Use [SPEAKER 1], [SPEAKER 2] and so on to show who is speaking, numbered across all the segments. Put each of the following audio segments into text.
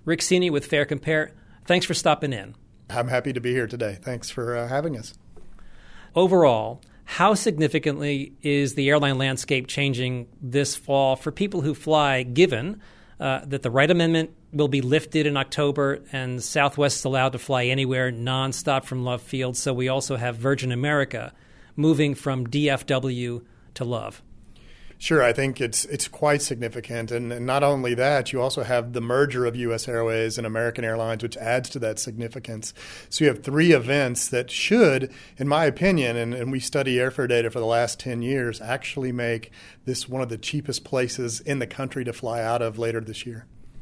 [SPEAKER 1] Rick Cini with Fair Compare, thanks for stopping in.
[SPEAKER 2] I'm happy to be here today. Thanks for having us.
[SPEAKER 1] Overall, how significantly is the airline landscape changing this fall for people who fly, given that the Wright Amendment will be lifted in October and Southwest is allowed to fly anywhere nonstop from Love Field, so we also have Virgin America moving from DFW to Love?
[SPEAKER 2] Sure, I think it's quite significant. And not only that, you also have the merger of U.S. Airways and American Airlines, which adds to that significance. So you have three events that should, in my opinion, and we study airfare data for the last 10 years, actually make this one of the cheapest places in the country to fly out of later this year.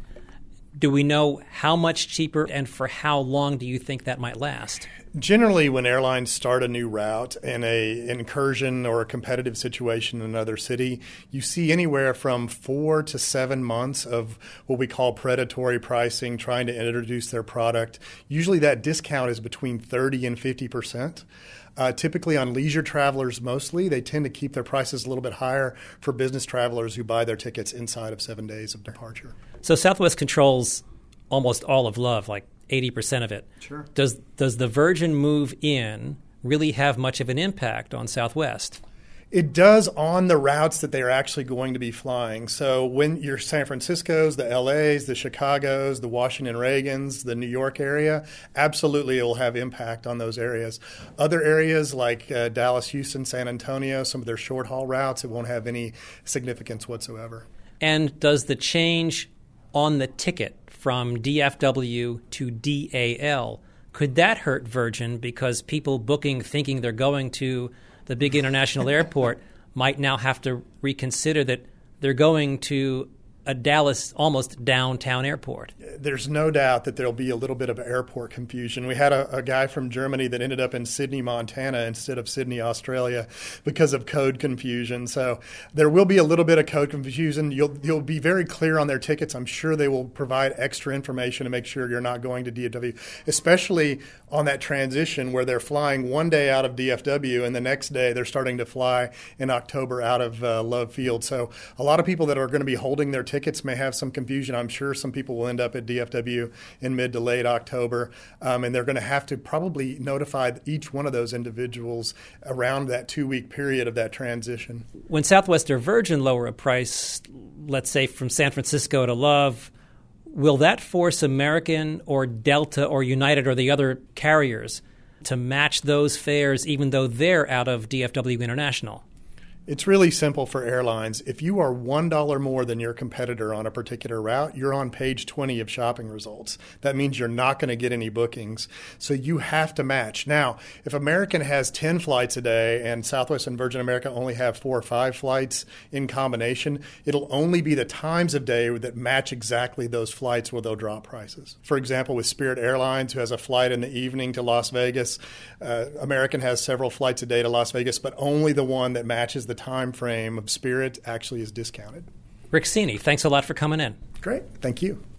[SPEAKER 1] Do we know how much cheaper and for how long do you think that might last?
[SPEAKER 2] Generally, when airlines start a new route in an incursion or a competitive situation in another city, you see anywhere from 4 to 7 months of what we call predatory pricing, trying to introduce their product. Usually that discount is between 30 and 50%. Typically on leisure travelers mostly, they tend to keep their prices a little bit higher for business travelers who buy their tickets inside of 7 days of departure.
[SPEAKER 1] So Southwest controls almost all of Love, like 80% of it.
[SPEAKER 2] Sure.
[SPEAKER 1] Does the Virgin move in really have much of an impact on Southwest?
[SPEAKER 2] It does on the routes that they are actually going to be flying. So when your San Franciscos, the LAs, the Chicagos, the Washington Reagans, the New York area, absolutely it will have impact on those areas. Other areas like Dallas, Houston, San Antonio, some of their short haul routes, it won't have any significance whatsoever.
[SPEAKER 1] And does the change on the ticket from DFW to DAL, could that hurt Virgin because people booking thinking they're going to the big international airport might now have to reconsider that they're going to a Dallas almost downtown airport?
[SPEAKER 2] There's no doubt that there'll be a little bit of airport confusion. We had a guy from Germany that ended up in Sydney, Montana instead of Sydney, Australia because of code confusion. So there will be a little bit of code confusion. You'll be very clear on their tickets. I'm sure they will provide extra information to make sure you're not going to DFW, especially on that transition where they're flying one day out of DFW and the next day they're starting to fly in October out of Love Field. So a lot of people that are going to be holding their tickets may have some confusion. I'm sure some people will end up at DFW in mid to late October, and they're going to have to probably notify each one of those individuals around that 2-week period of that transition.
[SPEAKER 1] When Southwest or Virgin lower a price, let's say from San Francisco to Love, will that force American or Delta or United or the other carriers to match those fares even though they're out of DFW International?
[SPEAKER 2] It's really simple for airlines. If you are $1 more than your competitor on a particular route, you're on page 20 of shopping results. That means you're not going to get any bookings. So you have to match. Now, if American has 10 flights a day and Southwest and Virgin America only have 4 or 5 flights in combination, it'll only be the times of day that match exactly those flights where they'll drop prices. For example, with Spirit Airlines, who has a flight in the evening to Las Vegas, American has several flights a day to Las Vegas, but only the one that matches the time frame of Spirit actually is discounted.
[SPEAKER 1] Rick Cini, thanks a lot for coming in.
[SPEAKER 2] Great. Thank you.